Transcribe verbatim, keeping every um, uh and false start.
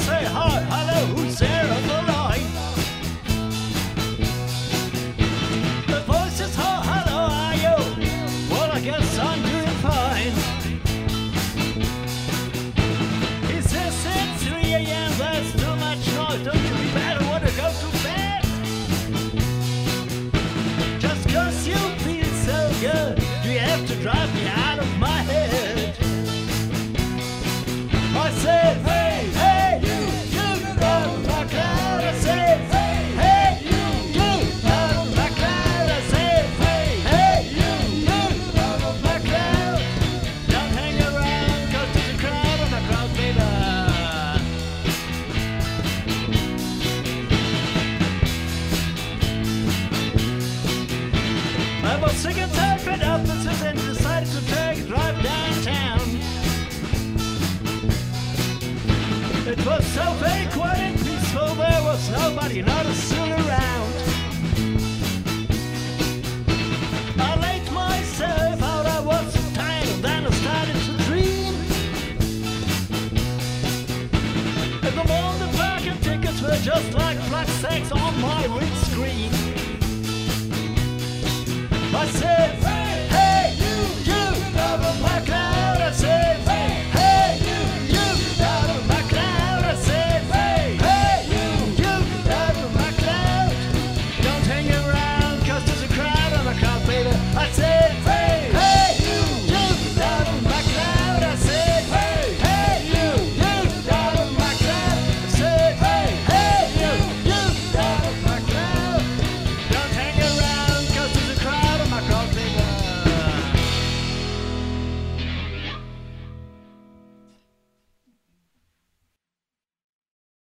say hi, hello, who's there on the line? The voice is hi, hello, are you? Well, I guess I'm doing fine. He says it's three a m, there's too much noise, don't you be bad, I wanna go to bed. Just cause you feel so good, do you have to drive me out of my head? I said, hey, hey, you, you, out of my cloud. I said, hey, hey, you, you, out of my cloud. I said, hey, hey, you, you, out of my cloud. Don't hang around, go to the crowd of my crowd, baby. I was sick and tired of offices and decided to take a drive downtown. It was so very quiet and peaceful, there was nobody, not a soul around. I laid myself out, I was so tired, and then I started to dream. In the morning the parking tickets were just like flat sacks on my windscreen. I said,